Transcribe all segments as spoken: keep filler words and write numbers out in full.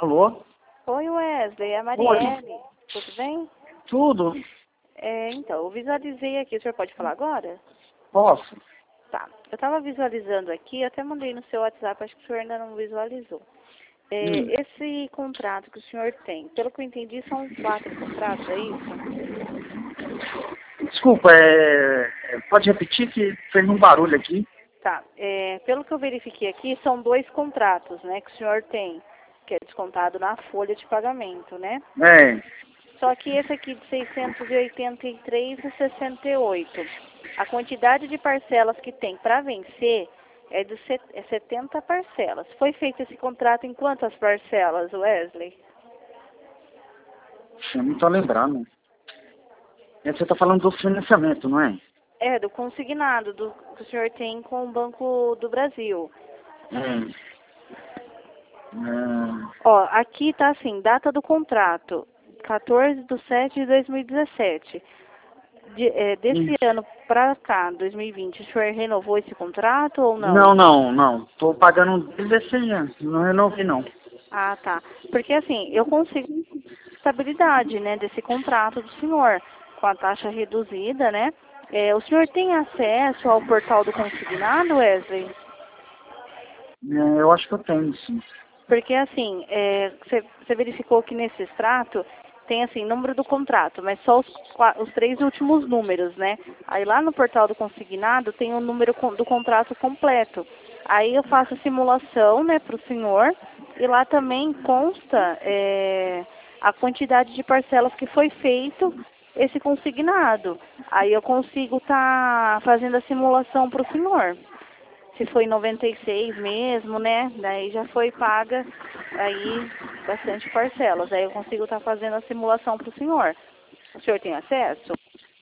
Alô? Oi, Wesley, é a Oi. Marielle. Tudo bem? Tudo? É, então, eu visualizei aqui. O senhor pode falar agora? Posso? Tá. Eu estava visualizando aqui, até mandei no seu WhatsApp, acho que o senhor ainda não visualizou. É, Hum. esse contrato que o senhor tem, pelo que eu entendi, são quatro contratos, é isso? Desculpa, é... é, pode repetir que fez um barulho aqui? Tá. É, pelo que eu verifiquei aqui, são dois contratos, né, que o senhor tem, que é descontado na folha de pagamento, né? É. Só que esse aqui de seiscentos e oitenta e três reais e sessenta e oito centavos, a quantidade de parcelas que tem para vencer é de set- é setenta parcelas. Foi feito esse contrato em quantas parcelas, Wesley? Eu não tô lembrando. É, você tá falando do financiamento, não é? É, do consignado do, que o senhor tem com o Banco do Brasil. É. É. Ó, aqui tá assim, data do contrato, quatorze de sete de dois mil e dezessete. De, é, desse Isso. ano para cá, dois mil e vinte, o senhor renovou esse contrato ou Não, não? não, não. Tô pagando desde esse ano. Não renovei, não. Ah, tá. Porque assim, eu consigo estabilidade, né, desse contrato do senhor, com a taxa reduzida, né? É, o senhor tem acesso ao portal do consignado, Wesley? É, eu acho que eu tenho, sim. Porque assim, você verificou que nesse extrato tem assim, número do contrato, mas só os, qua- os três últimos números, né? Aí lá no portal do consignado tem o número con- do contrato completo. Aí eu faço a simulação, né, para o senhor, e lá também consta é, a quantidade de parcelas que foi feito esse consignado. Aí eu consigo estar fazendo a simulação para o senhor. Se foi noventa e seis mesmo, né? Daí já foi paga aí bastante parcelas. Aí eu consigo estar fazendo a simulação para o senhor. O senhor tem acesso?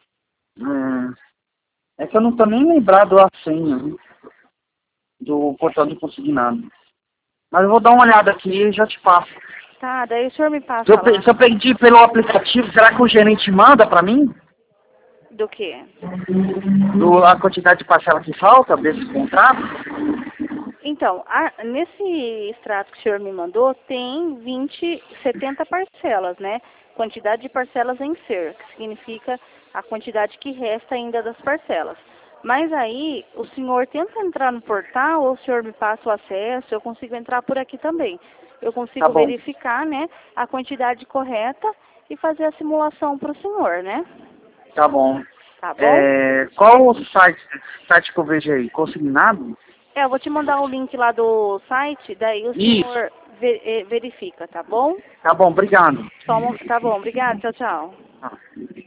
É, é que eu não tô nem lembrado a senha, né, do portal do consignado. Mas eu vou dar uma olhada aqui e já te passo. Tá, daí o senhor me Se eu, passa pe- lá. se eu pedir pelo aplicativo, será que o gerente manda para mim? Do quê? Do, a quantidade de parcela que falta desse contrato? Então, a- nesse extrato que o senhor me mandou, tem vinte, setenta parcelas, né? Quantidade de parcelas em ser, que significa a quantidade que resta ainda das parcelas. Mas aí, o senhor tenta entrar no portal, ou o senhor me passa o acesso, eu consigo entrar por aqui também. Eu Tá consigo bom, verificar, né, a quantidade correta e fazer a simulação para o senhor, né? tá bom. Tá bom? É, qual o site, site que eu vejo aí? Consignado? É, eu vou te mandar o link lá do site, daí o Isso. senhor ve- eh, verifica, tá bom? Tá bom, obrigado. Só um mo- Tá bom, obrigada, tchau, tchau. Tá.